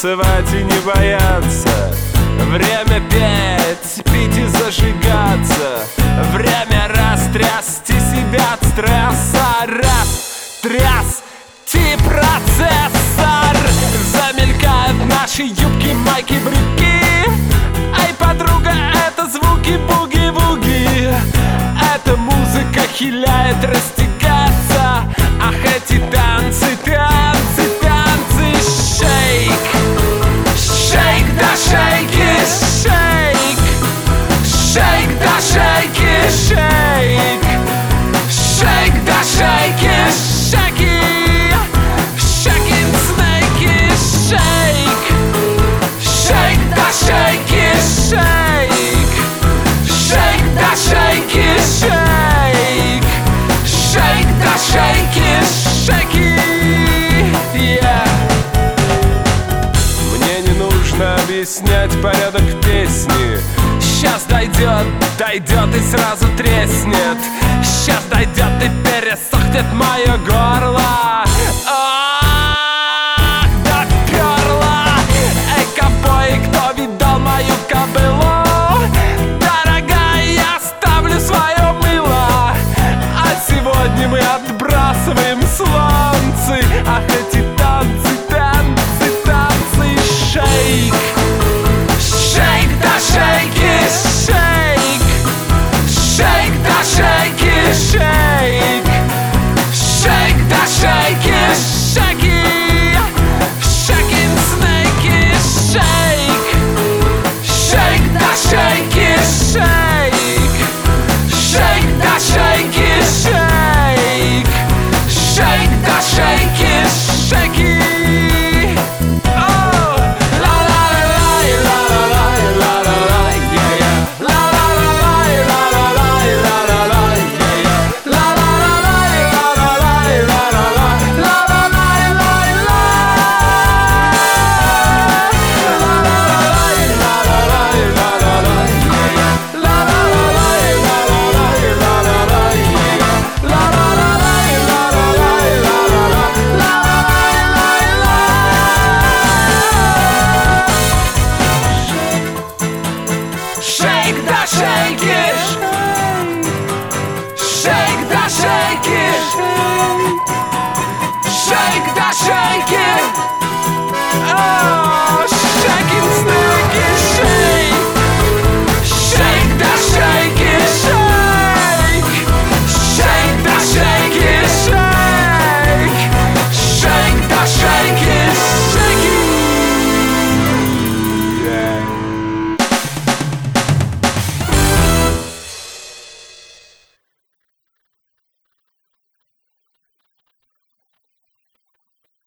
танцевать и не бояться. Время петь, пить и зажигаться. Время растрясти себя от стресса. Раз, трясти процессор. Замелькают наши юбки, майки, брюки. Ай, подруга, это звуки буги-вуги. Эта музыка хиляет, растягаться. Ах, эти танцы, танцы, танцы. Шейк, шейк, да шейки, шейк. Шейк, да шейки, шейк. Шейк, да шейки, шейки. Shaking snakey, shake. Shake, да шейки, shake. Shake, да шейки, shake. Shake, да шейки, шейки. Yeah. Мне не нужно объяснять порядок песни. Сейчас дойдет, дойдет и сразу треснет. Сейчас дойдет и пересохнет мое горло.